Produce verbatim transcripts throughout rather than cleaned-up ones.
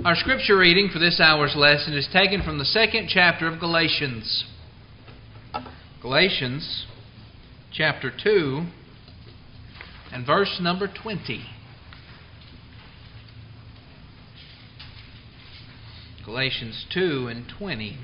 Our scripture reading for this hour's lesson is taken from the second chapter of Galatians. Galatians chapter two and verse number twenty. Galatians two and twenty.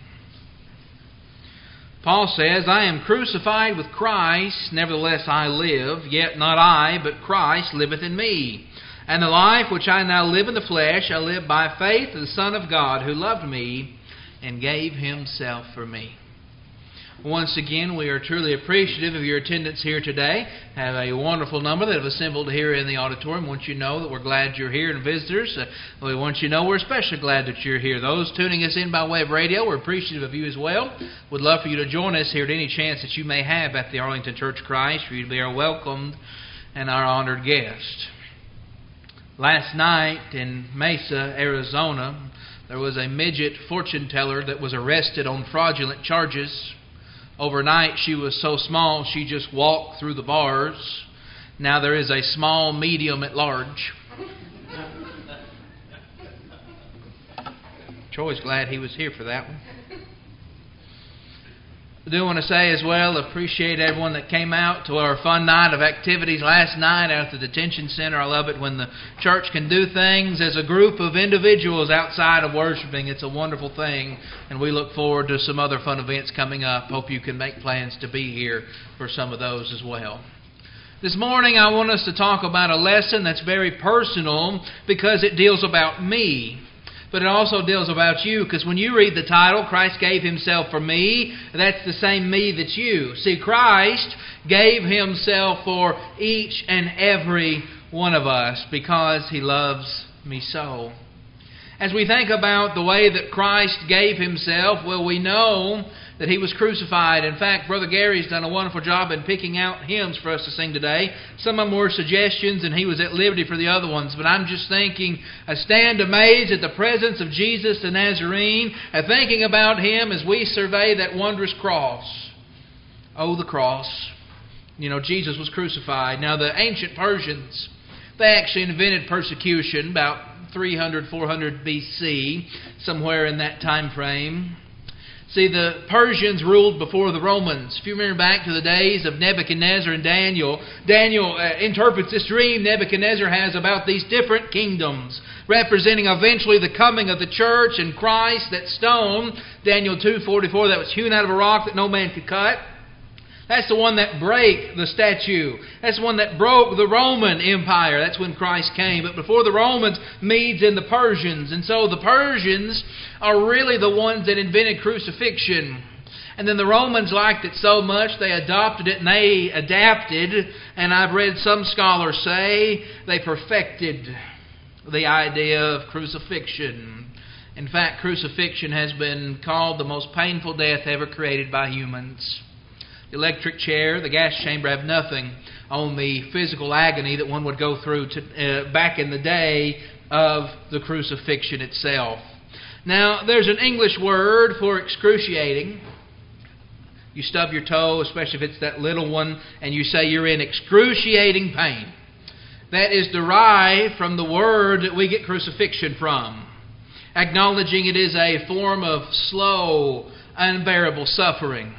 Paul says, I am crucified with Christ, nevertheless I live, yet not I, but Christ liveth in me. And the life which I now live in the flesh, I live by faith of the Son of God, who loved me and gave Himself for me. Once again, we are truly appreciative of your attendance here today. Have a wonderful number that have assembled here in the auditorium. We want you to know that we're glad you're here, and visitors, uh, we want you to know we're especially glad that you're here. Those tuning us in by way of radio, we're appreciative of you as well. We'd love for you to join us here at any chance that you may have at the Arlington Church of Christ, for you to be our welcomed and our honored guest. Last night in Mesa, Arizona, there was a midget fortune teller that was arrested on fraudulent charges. Overnight, she was so small she just walked through the bars. Now there is a small, medium at large. Troy's glad he was here for that one. I do want to say as well, appreciate everyone that came out to our fun night of activities last night out at the detention center. I love it when the church can do things as a group of individuals outside of worshiping. It's a wonderful thing, and we look forward to some other fun events coming up. Hope you can make plans to be here for some of those as well. This morning I want us to talk about a lesson that's very personal because it deals about me. But it also deals about you, because when you read the title, Christ gave Himself for me, that's the same me that's you. See, Christ gave Himself for each and every one of us because He loves me so. As we think about the way that Christ gave Himself, well, we know that He was crucified. In fact, Brother Gary's done a wonderful job in picking out hymns for us to sing today. Some of them were suggestions, and he was at liberty for the other ones. But I'm just thinking, I stand amazed at the presence of Jesus the Nazarene, and thinking about Him as we survey that wondrous cross. Oh, the cross. You know, Jesus was crucified. Now, the ancient Persians, they actually invented persecution about three hundred, four hundred B C, somewhere in that time frame. See, the Persians ruled before the Romans. If you remember back to the days of Nebuchadnezzar and Daniel, Daniel uh, interprets this dream Nebuchadnezzar has about these different kingdoms, representing eventually the coming of the church and Christ. That stone, Daniel two forty-four, that was hewn out of a rock that no man could cut. That's the one that broke the statue. That's the one that broke the Roman Empire. That's when Christ came. But before the Romans, Medes and the Persians. And so the Persians are really the ones that invented crucifixion. And then the Romans liked it so much, they adopted it and they adapted. And I've read some scholars say they perfected the idea of crucifixion. In fact, crucifixion has been called the most painful death ever created by humans. The electric chair, the gas chamber have nothing on the physical agony that one would go through to, uh, back in the day of the crucifixion itself. Now, there's an English word for excruciating. You stub your toe, especially if it's that little one, and you say you're in excruciating pain. That is derived from the word that we get crucifixion from, acknowledging it is a form of slow, unbearable suffering.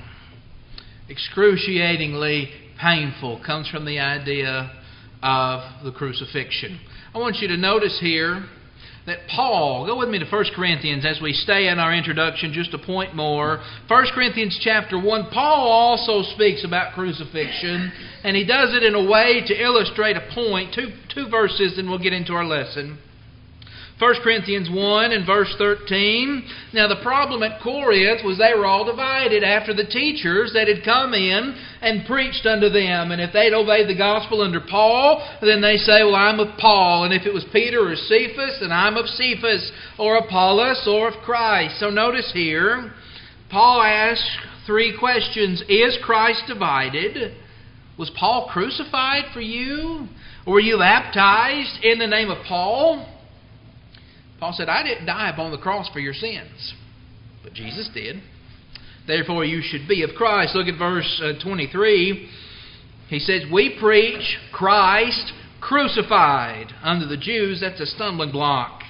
Excruciatingly painful comes from the idea of the crucifixion. I want you to notice here that Paul, go with me to First Corinthians as we stay in our introduction just a point more. First Corinthians chapter one, Paul also speaks about crucifixion, and he does it in a way to illustrate a point. Two, two verses, and we'll get into our lesson. First Corinthians one and verse thirteen. Now the problem at Corinth was they were all divided after the teachers that had come in and preached unto them. And if they'd obeyed the gospel under Paul, then they say, well, I'm of Paul. And if it was Peter or Cephas, then I'm of Cephas, or Apollos, or of Christ. So notice here, Paul asks three questions. Is Christ divided? Was Paul crucified for you? Or were you baptized in the name of Paul? Paul said, I didn't die upon the cross for your sins, but Jesus did. Therefore you should be of Christ. Look at verse uh, twenty-three. He says, we preach Christ crucified. Unto the Jews, that's a stumbling block.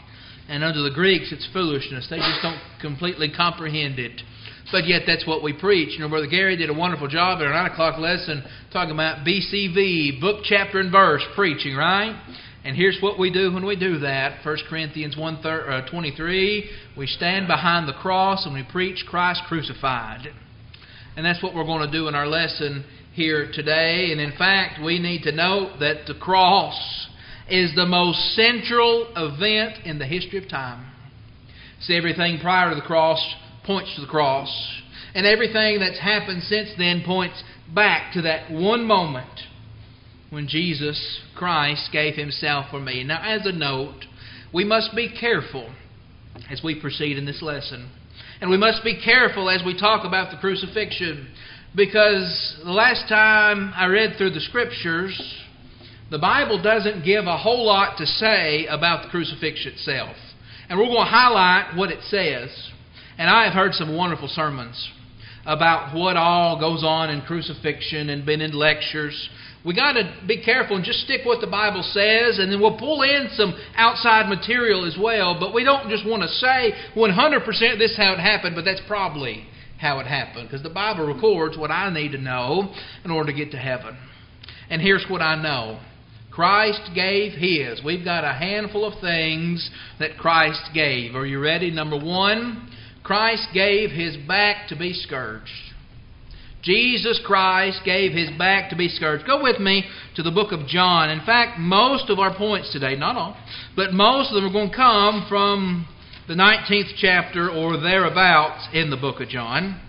And unto the Greeks, it's foolishness. They just don't completely comprehend it. But yet that's what we preach. You know, Brother Gary did a wonderful job at our nine o'clock lesson talking about B C V, book, chapter, and verse preaching, right? And here's what we do when we do that. First Corinthians one twenty-three, we stand behind the cross and we preach Christ crucified. And that's what we're going to do in our lesson here today. And in fact, we need to note that the cross is the most central event in the history of time. See, everything prior to the cross points to the cross. And everything that's happened since then points back to that one moment when Jesus Christ gave Himself for me. Now, as a note, we must be careful as we proceed in this lesson. And we must be careful as we talk about the crucifixion. Because the last time I read through the Scriptures, the Bible doesn't give a whole lot to say about the crucifixion itself. And we're going to highlight what it says. And I have heard some wonderful sermons about what all goes on in crucifixion and been in lectures. We got to be careful and just stick what the Bible says, and then we'll pull in some outside material as well. But we don't just want to say one hundred percent this is how it happened, but that's probably how it happened. Because the Bible records what I need to know in order to get to heaven. And here's what I know. Christ gave His. We've got a handful of things that Christ gave. Are you ready? Number one, Christ gave His back to be scourged. Jesus Christ gave His back to be scourged. Go with me to the book of John. In fact, most of our points today, not all, but most of them are going to come from the nineteenth chapter or thereabouts in the book of John.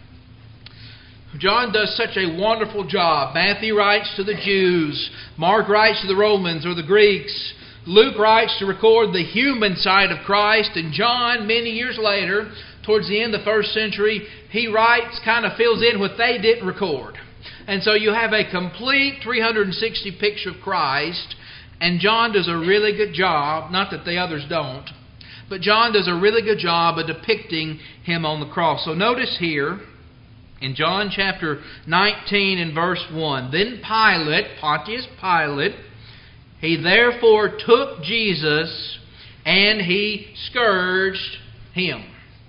John does such a wonderful job. Matthew writes to the Jews. Mark writes to the Romans or the Greeks. Luke writes to record the human side of Christ. And John, many years later, towards the end of the first century, he writes, kind of fills in what they didn't record. And so you have a complete three hundred sixty picture of Christ. And John does a really good job, not that the others don't, but John does a really good job of depicting Him on the cross. So notice here, in John chapter nineteen and verse one, Then Pilate, Pontius Pilate, he therefore took Jesus and he scourged Him.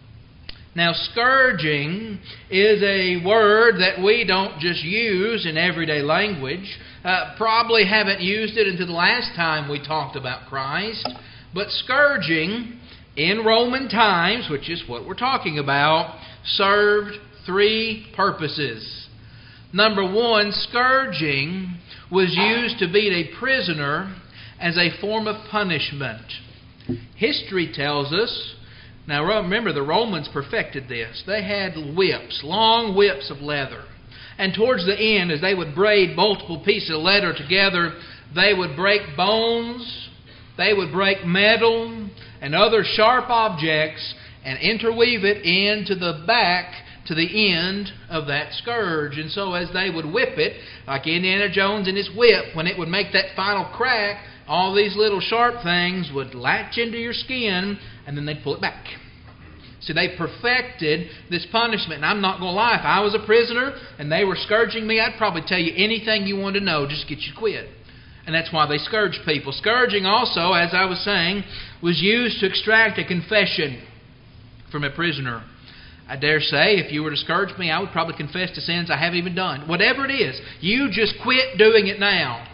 Now, scourging is a word that we don't just use in everyday language. Uh, probably haven't used it until the last time we talked about Christ. But scourging in Roman times, which is what we're talking about, served three purposes. Number one, scourging was used to beat a prisoner as a form of punishment. History tells us, now remember the Romans perfected this. They had whips, long whips of leather. And towards the end, as they would braid multiple pieces of leather together, they would break bones, they would break metal and other sharp objects and interweave it into the back to the end of that scourge. And so as they would whip it, like Indiana Jones and his whip, when it would make that final crack, all these little sharp things would latch into your skin and then they'd pull it back. See, they perfected this punishment. And I'm not going to lie, if I was a prisoner and they were scourging me, I'd probably tell you anything you wanted to know just to get you to quit. And that's why they scourged people. Scourging also, as I was saying, was used to extract a confession from a prisoner. I dare say, if you were to scourge me, I would probably confess to sins I haven't even done. Whatever it is, you just quit doing it now.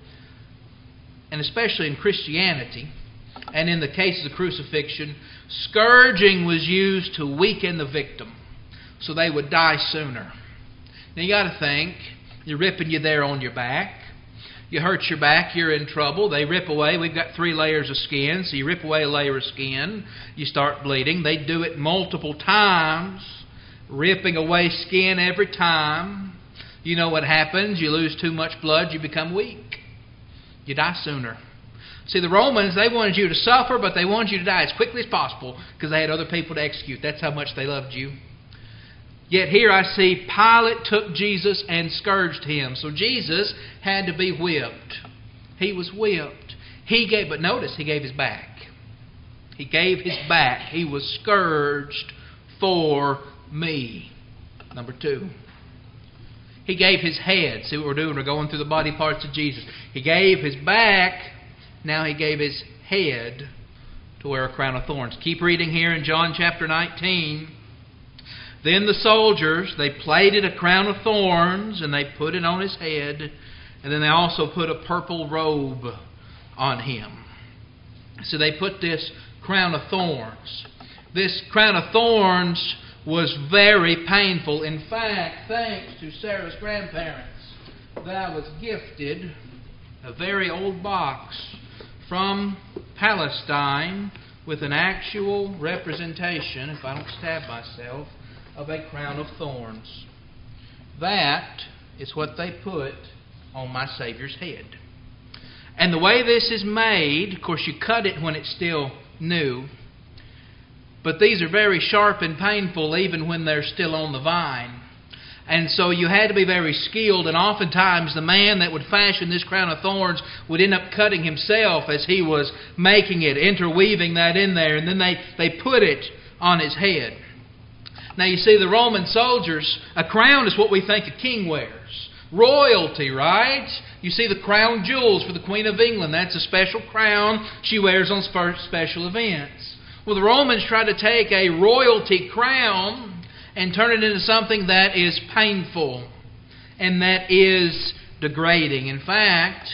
And especially in Christianity, and in the case of crucifixion, scourging was used to weaken the victim so they would die sooner. Now you got to think, they're ripping you there on your back. You hurt your back, you're in trouble. They rip away. We've got three layers of skin. So you rip away a layer of skin, you start bleeding. They do it multiple times, ripping away skin every time. You know what happens. You lose too much blood, you become weak. You die sooner. See, the Romans, they wanted you to suffer, but they wanted you to die as quickly as possible because they had other people to execute. That's how much they loved you. Yet here I see Pilate took Jesus and scourged Him. So Jesus had to be whipped. He was whipped. He gave, but notice, He gave His back. He gave His back. He was scourged for me. Number two. He gave His head. See what we're doing? We're going through the body parts of Jesus. He gave His back. Now He gave His head to to wear a crown of thorns. Keep reading here in John chapter nineteen. Then the soldiers, they plaited a crown of thorns and they put it on his head. And then they also put a purple robe on him. So they put this crown of thorns. This crown of thorns was very painful. In fact, thanks to Sarah's grandparents, that I was gifted a very old box from Palestine with an actual representation, if I don't stab myself, of a crown of thorns. That is what they put on my Savior's head. And the way this is made, of course you cut it when it's still new, but these are very sharp and painful even when they're still on the vine. And so you had to be very skilled, and oftentimes the man that would fashion this crown of thorns would end up cutting himself as he was making it, interweaving that in there, and then they, they put it on his head. Now you see, the Roman soldiers, a crown is what we think a king wears. Royalty, right? You see the crown jewels for the Queen of England. That's a special crown she wears on special events. Well, the Romans tried to take a royalty crown and turn it into something that is painful and that is degrading. In fact,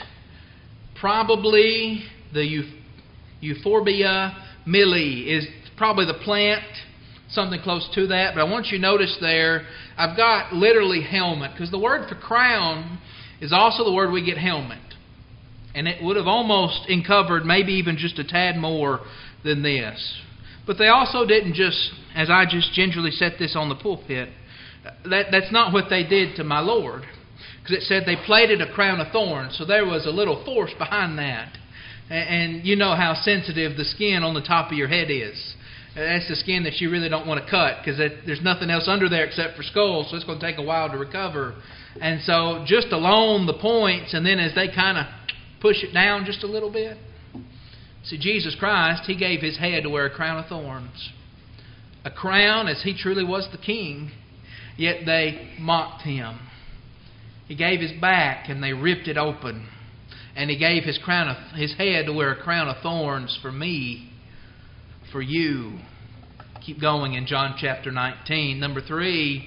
probably the Euphorbia milli is probably the plant, something close to that. But I want you to notice there, I've got literally helmet, because the word for crown is also the word we get helmet. And it would have almost uncovered maybe even just a tad more than this. But they also didn't just, as I just gingerly set this on the pulpit, that, that's not what they did to my Lord. Because it said they plaited a crown of thorns, so there was a little force behind that. And, and you know how sensitive the skin on the top of your head is. That's the skin that you really don't want to cut, because there's nothing else under there except for skull, so it's going to take a while to recover. And so just along the points, and then as they kind of push it down just a little bit. See, Jesus Christ, He gave His head to wear a crown of thorns. A crown as He truly was the King, yet they mocked Him. He gave His back and they ripped it open. And He gave His crown of, His head to wear a crown of thorns for me, for you. Keep going in John chapter nineteen. Number three,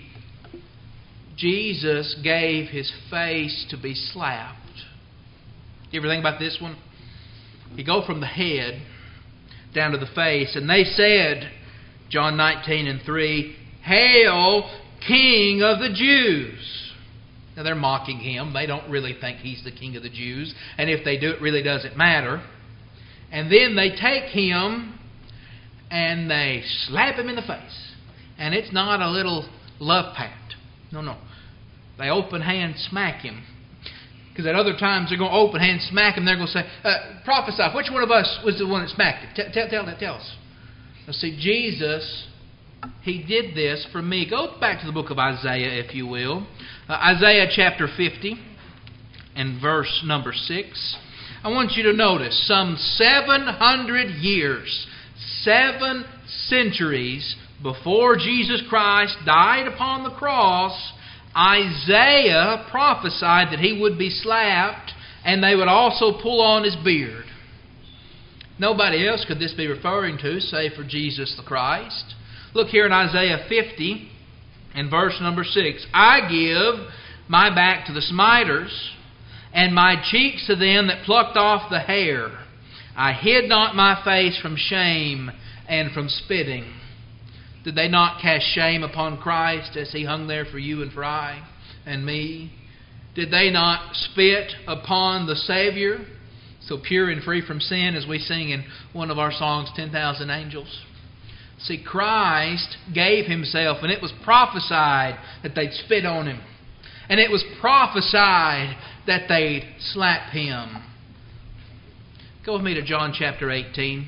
Jesus gave His face to be slapped. You ever think about this one? You go from the head down to the face, and they said, John nineteen and three, "Hail, King of the Jews." Now they're mocking Him. They don't really think He's the King of the Jews. And if they do, it really doesn't matter. And then they take Him and they slap Him in the face. And it's not a little love pat. No, no. They open hand smack Him. Because at other times they're going to open hand smack Him. They're going to say, uh, prophesy. Which one of us was the one that smacked Him? Tell, tell, tell, tell us. Now see, Jesus, He did this for me. Go back to the book of Isaiah, if you will. Uh, Isaiah chapter fifty and verse number six. I want you to notice, some seven hundred years, seven centuries before Jesus Christ died upon the cross, Isaiah prophesied that He would be slapped and they would also pull on His beard. Nobody else could this be referring to, save for Jesus the Christ. Look here in Isaiah fifty and verse number six. "I give my back to the smiters, and my cheeks to them that plucked off the hair. I hid not my face from shame and from spitting." Did they not cast shame upon Christ as He hung there for you and for I and me? Did they not spit upon the Savior, so pure and free from sin, as we sing in one of our songs, ten thousand Angels? See, Christ gave Himself, and it was prophesied that they'd spit on Him. And it was prophesied that they'd slap Him. Go with me to John chapter eighteen.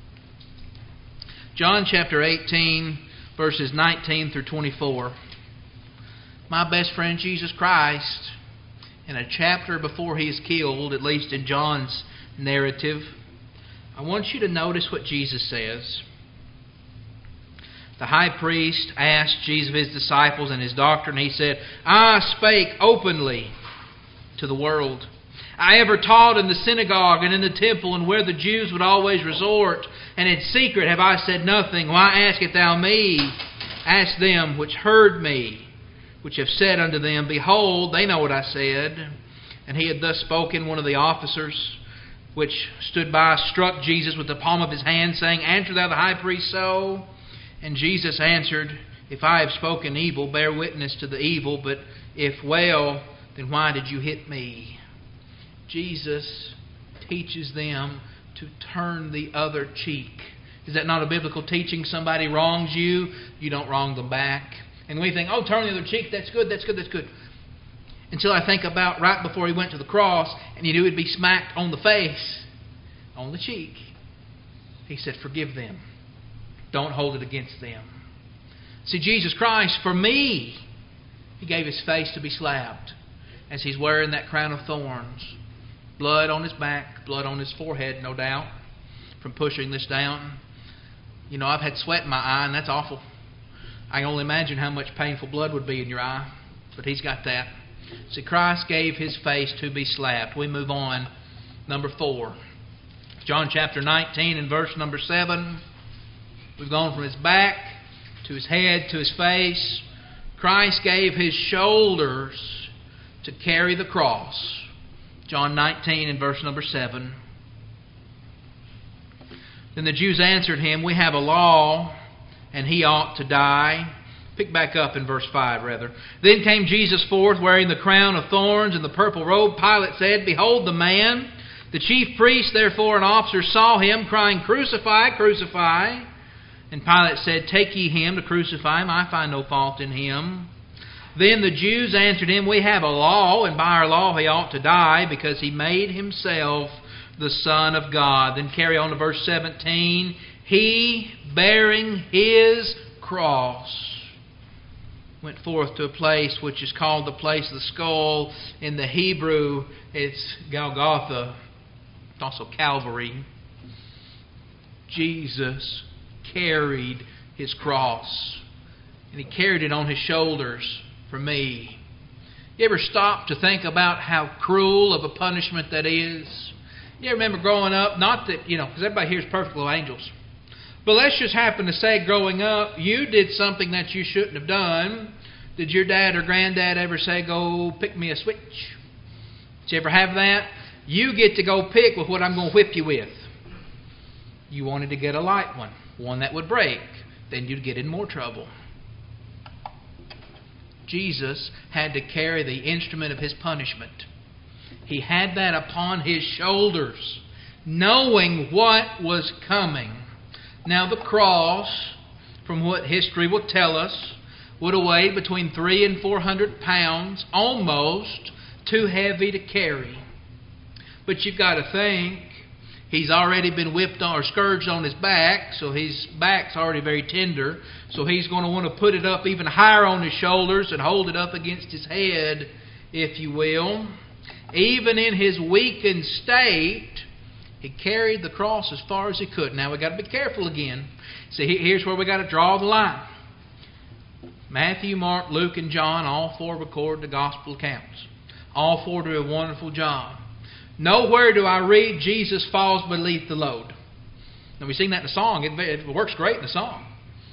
John chapter eighteen, verses nineteen through twenty-four. My best friend Jesus Christ, in a chapter before He is killed, at least in John's narrative, I want you to notice what Jesus says. The high priest asked Jesus of His disciples and His doctrine. He said, "I spake openly to the world. I ever taught in the synagogue and in the temple and where the Jews would always resort? And in secret have I said nothing. Why askest thou me? Ask them which heard me, which have said unto them, Behold, they know what I said. And he had thus spoken. One of the officers which stood by struck Jesus with the palm of his hand, saying, Answer thou the high priest so? And Jesus answered, If I have spoken evil, bear witness to the evil, but if well, then why did you hit me? Jesus teaches them to turn the other cheek. Is that not a biblical teaching? Somebody wrongs you, you don't wrong them back. And we think, oh, turn the other cheek, that's good, that's good, that's good. Until I think about right before he went to the cross and he knew he'd be smacked on the face, on the cheek. He said, forgive them. Don't hold it against them. See, Jesus Christ, for me, He gave His face to be slapped as He's wearing that crown of thorns. Blood on His back, blood on His forehead, no doubt, from pushing this down. You know, I've had sweat in my eye, and that's awful. I can only imagine how much painful blood would be in your eye, but He's got that. See, Christ gave His face to be slapped. We move on. Number four. John chapter nineteen and verse number seven. We've gone from His back to His head to His face. Christ gave His shoulders to carry the cross. John nineteen and verse number seven. Then the Jews answered Him, We have a law, and He ought to die. Pick back up in verse five, rather. Then came Jesus forth, wearing the crown of thorns and the purple robe. Pilate said, Behold the man. The chief priests, therefore, and officers saw Him, crying, Crucify, crucify. And Pilate said, Take ye Him to crucify Him. I find no fault in Him. Then the Jews answered Him, We have a law, and by our law He ought to die, because He made Himself the Son of God. Then carry on to verse seventeen. He, bearing His cross, went forth to a place which is called the place of the skull. In the Hebrew, it's Golgotha. It's also Calvary. Jesus carried His cross, and He carried it on His shoulders for me. You ever stop to think about how cruel of a punishment that is? You remember growing up, not that, you know, because everybody here is perfect little angels. But let's just happen to say growing up, you did something that you shouldn't have done. Did your dad or granddad ever say, go pick me a switch? Did you ever have that? You get to go pick with what I'm going to whip you with. You wanted to get a light one, one that would break. Then you'd get in more trouble. Jesus had to carry the instrument of His punishment. He had that upon His shoulders, knowing what was coming. Now the cross, from what history will tell us, would have weighed between three and four hundred pounds, almost too heavy to carry. But you've got to think, He's already been whipped on or scourged on His back, so His back's already very tender. So He's going to want to put it up even higher on His shoulders and hold it up against His head, if you will. Even in His weakened state, He carried the cross as far as He could. Now we've got to be careful again. See, here's where we've got to draw the line. Matthew, Mark, Luke, and John, all four record the gospel accounts. All four do a wonderful job. Nowhere do I read Jesus falls beneath the load. Now we sing that in the song. It, it works great in the song.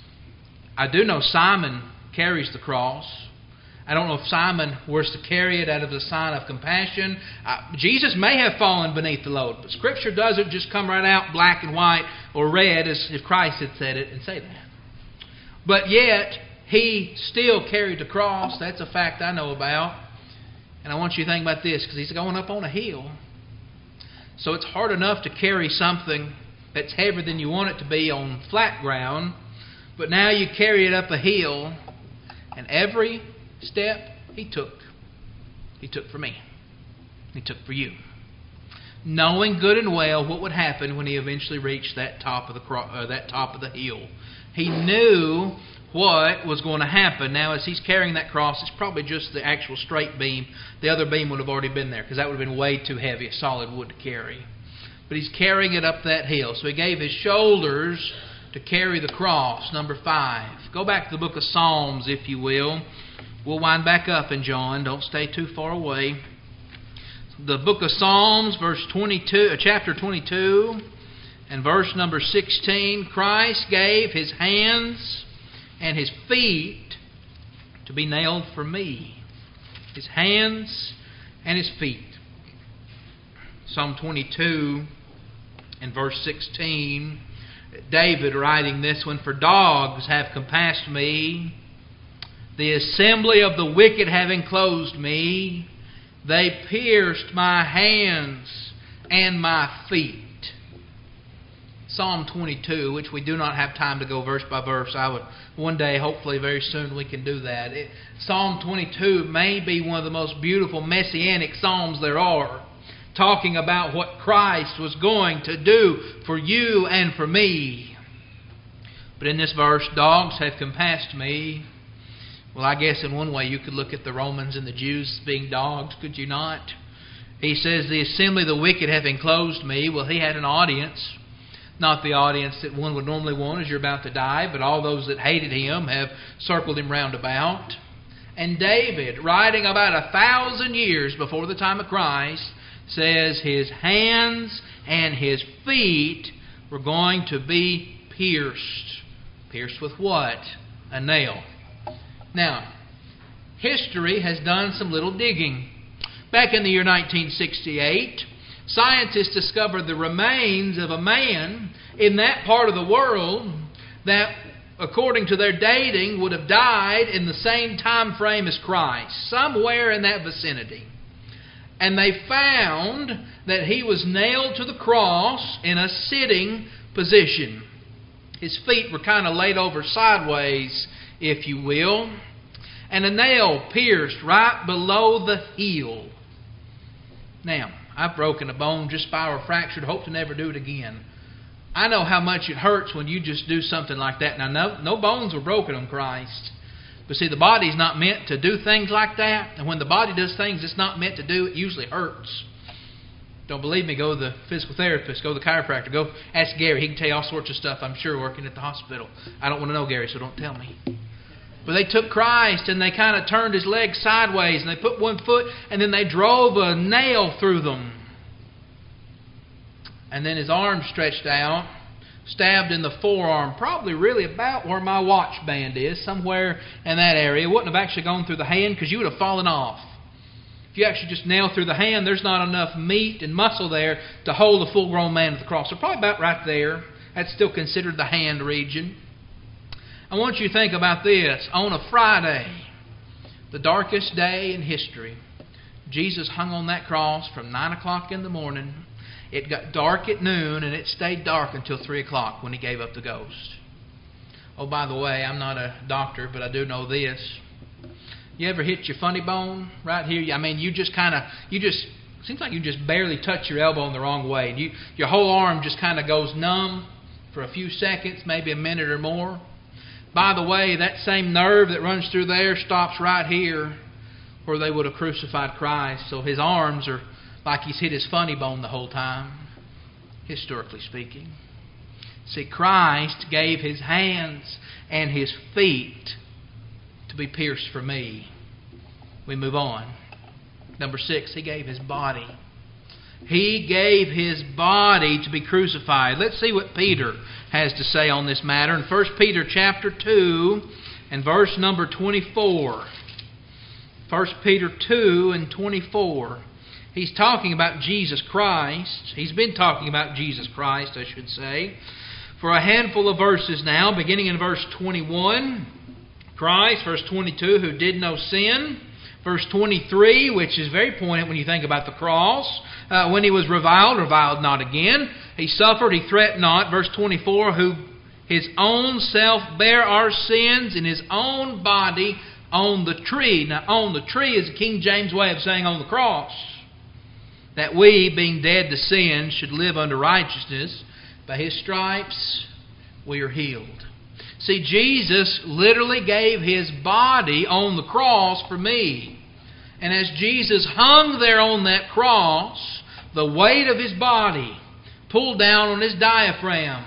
I do know Simon carries the cross. I don't know if Simon was to carry it out of a sign of compassion. Uh, Jesus may have fallen beneath the load, but Scripture doesn't just come right out black and white or red as if Christ had said it and say that. But yet, He still carried the cross. That's a fact I know about. And I want you to think about this, because He's going up on a hill. So it's hard enough to carry something that's heavier than you want it to be on flat ground. But now you carry it up a hill, and every step He took, He took for me. He took for you. Knowing good and well what would happen when He eventually reached that top of the cro- uh, that top of the hill. He knew what was going to happen. Now, as He's carrying that cross, it's probably just the actual straight beam. The other beam would have already been there, because that would have been way too heavy, a solid wood to carry. But He's carrying it up that hill. So He gave His shoulders to carry the cross. Number five. Go back to the book of Psalms, if you will. We'll wind back up in John. Don't stay too far away. the book of Psalms, verse twenty-two, uh, chapter twenty-two, and verse number sixteen. Christ gave His hands and His feet to be nailed for me. His hands and His feet. Psalm twenty-two and verse sixteen. David writing this one, "For dogs have compassed me, the assembly of the wicked have enclosed me. They pierced my hands and my feet." Psalm twenty-two, which we do not have time to go verse by verse. I would one day, hopefully very soon, we can do that. It, Psalm twenty-two may be one of the most beautiful messianic psalms there are, talking about what Christ was going to do for you and for me. But in this verse, dogs have compassed me. Well, I guess in one way you could look at the Romans and the Jews as being dogs, could you not? He says, "The assembly of the wicked have enclosed me." Well, he had an audience. Not the audience that one would normally want as you're about to die, but all those that hated him have circled him round about. And David, writing about a thousand years before the time of Christ, says his hands and his feet were going to be pierced. Pierced with what? A nail. Now, history has done some little digging. Back in the year nineteen sixty-eight, scientists discovered the remains of a man in that part of the world that, according to their dating, would have died in the same time frame as Christ, somewhere in that vicinity. And they found that he was nailed to the cross in a sitting position. His feet were kind of laid over sideways, if you will, and a nail pierced right below the heel. Now, I've broken a bone just spiral fractured. Hope to never do it again. I know how much it hurts when you just do something like that. Now, no, no bones were broken on Christ. But see, the body's not meant to do things like that. And when the body does things it's not meant to do, it usually hurts. Don't believe me, go to the physical therapist, go to the chiropractor, go ask Gary. He can tell you all sorts of stuff, I'm sure, working at the hospital. I don't want to know, Gary, so don't tell me. But they took Christ and they kind of turned His legs sideways and they put one foot and then they drove a nail through them. And then His arm stretched out, stabbed in the forearm, probably really about where my watch band is, somewhere in that area. It wouldn't have actually gone through the hand because you would have fallen off. If you actually just nail through the hand, there's not enough meat and muscle there to hold a full-grown man to the cross. So probably about right there. That's still considered the hand region. I want you to think about this. On a Friday, the darkest day in history, Jesus hung on that cross from nine o'clock in the morning. It got dark at noon, and it stayed dark until three o'clock when He gave up the ghost. Oh, by the way, I'm not a doctor, but I do know this. You ever hit your funny bone right here? I mean, you just kind of, you just, seems like you just barely touch your elbow in the wrong way. And you, your whole arm just kind of goes numb for a few seconds, maybe a minute or more. By the way, that same nerve that runs through there stops right here where they would have crucified Christ. So His arms are like He's hit His funny bone the whole time, historically speaking. See, Christ gave His hands and His feet to be pierced for me. We move on. Number six, He gave His body. He gave His body to be crucified. Let's see what Peter has to say on this matter. In First Peter chapter two and verse number twenty-four. First Peter two and twenty-four. He's talking about Jesus Christ. He's been talking about Jesus Christ, I should say, for a handful of verses now, beginning in verse twenty-one. Christ, verse twenty-two, who did no sin. Verse twenty-three, which is very poignant when you think about the cross. Uh, when He was reviled, reviled not again. He suffered, He threatened not. Verse twenty-four, who His own self bare our sins in His own body on the tree. Now, on the tree is the King James way of saying on the cross. That we, being dead to sin, should live unto righteousness. By His stripes we are healed. See, Jesus literally gave His body on the cross for me. And as Jesus hung there on that cross, the weight of His body pulled down on His diaphragm.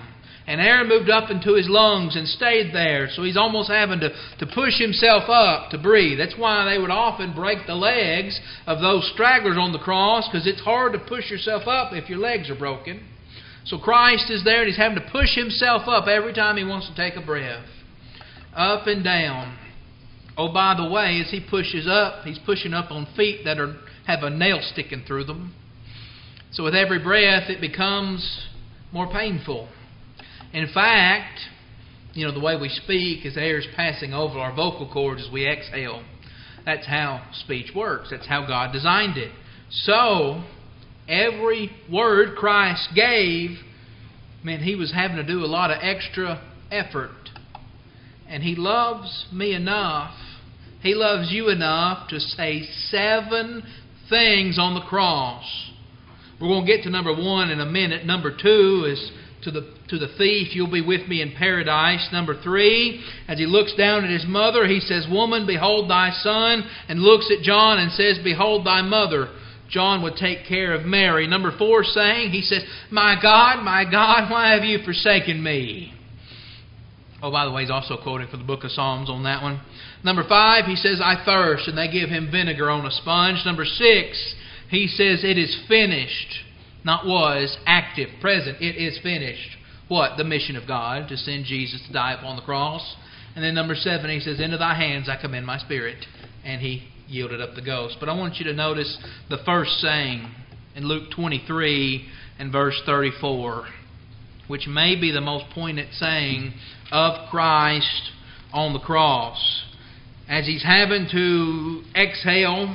and air moved up into his lungs and stayed there. So he's almost having to, to push himself up to breathe. That's why they would often break the legs of those stragglers on the cross, because it's hard to push yourself up if your legs are broken. So Christ is there and He's having to push Himself up every time He wants to take a breath. Up and down. Oh, by the way, as He pushes up, He's pushing up on feet that are have a nail sticking through them. So with every breath, it becomes more painful. In fact, you know, the way we speak as air is passing over our vocal cords as we exhale. That's how speech works. That's how God designed it. So, every word Christ gave meant He was having to do a lot of extra effort. And He loves me enough, He loves you enough to say seven things on the cross. We're going to get to number one in a minute. Number two is to the to the thief, you'll be with me in paradise. Number three, as he looks down at his mother, he says, Woman, behold thy son, and looks at John and says, Behold thy mother. John would take care of Mary. Number four saying, he says, My God, my God, why have you forsaken me? Oh, by the way, he's also quoting from the book of Psalms on that one. Number five, he says, I thirst, and they give him vinegar on a sponge. Number six, he says, it is finished. Not was, active, present. It is finished. What? The mission of God, to send Jesus to die upon the cross. And then number seven, he says, Into thy hands I commend my spirit. And he yielded up the ghost. But I want you to notice the first saying in Luke twenty-three and verse thirty-four, which may be the most poignant saying of Christ on the cross. As He's having to exhale,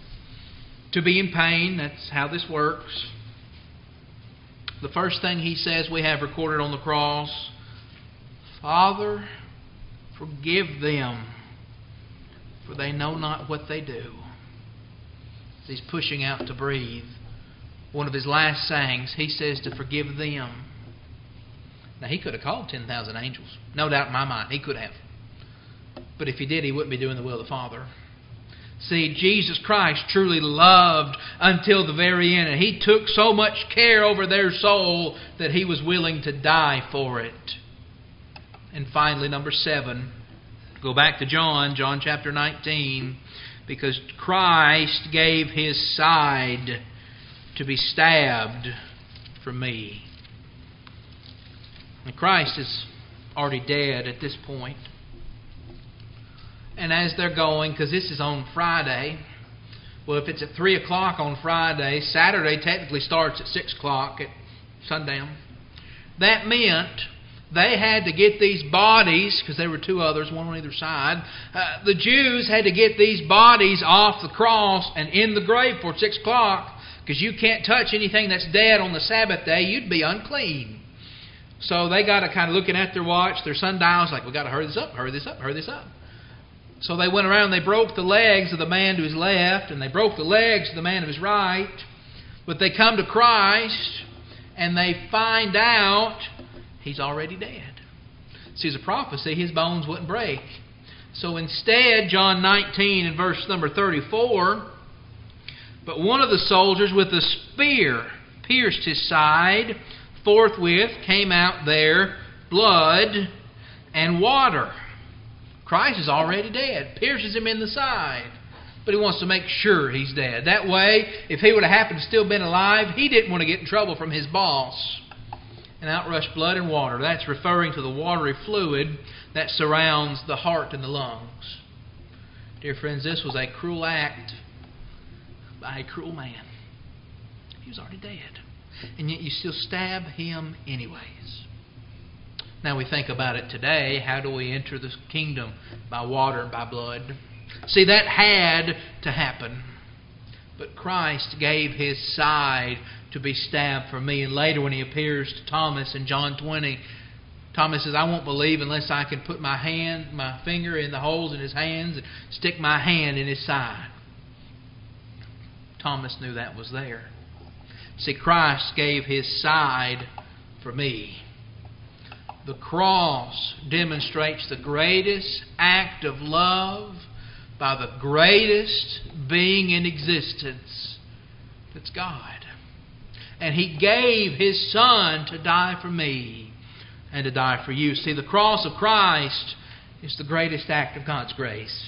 to be in pain, that's how this works. The first thing He says we have recorded on the cross, Father, forgive them, for they know not what they do. As He's pushing out to breathe, one of His last sayings, He says to forgive them. Now, He could have called ten thousand angels. No doubt in my mind, He could have. But if He did, He wouldn't be doing the will of the Father. See, Jesus Christ truly loved until the very end. And He took so much care over their soul that He was willing to die for it. And finally, number seven, go back to John, John chapter nineteen, because Christ gave His side to be stabbed for me. And Christ is already dead at this point. And as they're going, because this is on Friday, well, if it's at three o'clock on Friday, Saturday technically starts at six o'clock at sundown. That meant they had to get these bodies, because there were two others, one on either side. Uh, the Jews had to get these bodies off the cross and in the grave for six o'clock, because you can't touch anything that's dead on the Sabbath day. You'd be unclean. So they got to kind of looking at their watch, their sundials, like, we've got to hurry this up, hurry this up, hurry this up. So they went around, they broke the legs of the man to his left, and they broke the legs of the man to his right. But they come to Christ, and they find out He's already dead. See, as a prophecy, His bones wouldn't break. So instead, John nineteen and verse number thirty-four, but one of the soldiers with a spear pierced His side. Forthwith came out there blood and water. Christ is already dead. Pierces Him in the side. But He wants to make sure He's dead. That way, if He would have happened to still been alive, He didn't want to get in trouble from His boss. And out rushed blood and water. That's referring to the watery fluid that surrounds the heart and the lungs. Dear friends, this was a cruel act by a cruel man. He was already dead. And yet you still stab Him anyways. Now we think about it today. How do we enter the kingdom? By water and by blood. See, that had to happen. But Christ gave His side to be stabbed for me. And later when He appears to Thomas in John twenty, Thomas says, I won't believe unless I can put my hand, my finger in the holes in His hands and stick my hand in His side. Thomas knew that was there. See, Christ gave His side for me. The cross demonstrates the greatest act of love by the greatest being in existence. That's God. And He gave His Son to die for me. and to die for you. See, the cross of Christ is the greatest act of God's grace.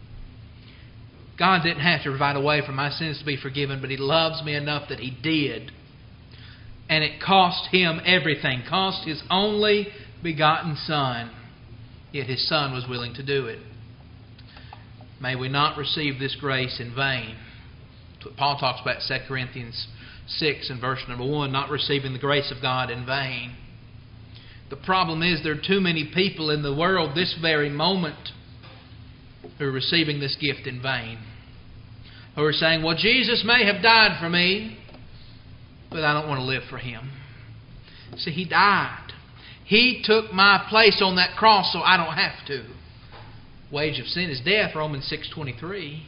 God didn't have to provide a way for my sins to be forgiven, but He loves me enough that He did. And it cost Him everything. Cost His only begotten Son. Yet His Son was willing to do it. May we not receive this grace in vain. That's what Paul talks about in Second Corinthians six and verse number one, not receiving the grace of God in vain. The problem is there are too many people in the world this very moment who are receiving this gift in vain. Who are saying, well, Jesus may have died for me, but I don't want to live for Him. See, He died. He took my place on that cross so I don't have to. Wage of sin is death, Romans six twenty-three.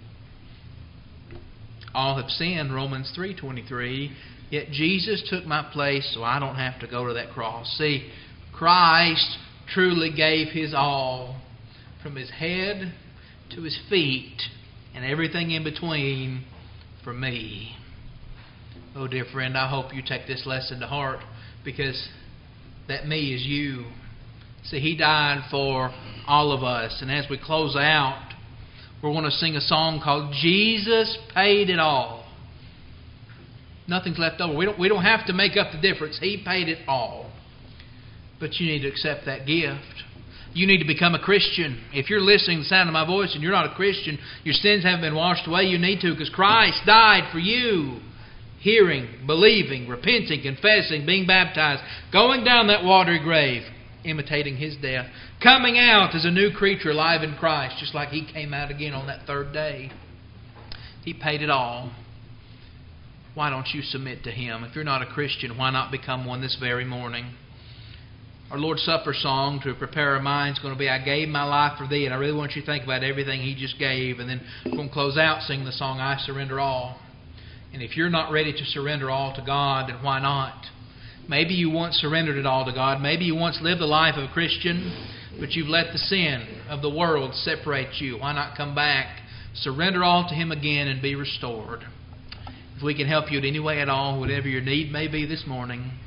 All have sinned, Romans three twenty-three. Yet Jesus took my place so I don't have to go to that cross. See, Christ truly gave His all, from His head to His feet and everything in between, for me. Oh, dear friend, I hope you take this lesson to heart, because that me is you. See, He died for all of us. And as we close out, we're going to sing a song called Jesus Paid It All. Nothing's left over. We don't, we don't have to make up the difference. He paid it all. But you need to accept that gift. You need to become a Christian. If you're listening to the sound of my voice and you're not a Christian, your sins haven't been washed away, you need to, because Christ died for you. Hearing, believing, repenting, confessing, being baptized, going down that watery grave, imitating His death, coming out as a new creature alive in Christ, just like He came out again on that third day. He paid it all. Why don't you submit to Him? If you're not a Christian, why not become one this very morning? Our Lord's Supper song to prepare our minds is going to be, I gave my life for thee. And I really want you to think about everything He just gave. And then we're going to close out singing the song, I Surrender All. And if you're not ready to surrender all to God, then why not? Maybe you once surrendered it all to God. Maybe you once lived the life of a Christian, but you've let the sin of the world separate you. Why not come back, surrender all to Him again, and be restored? If we can help you in any way at all, whatever your need may be this morning,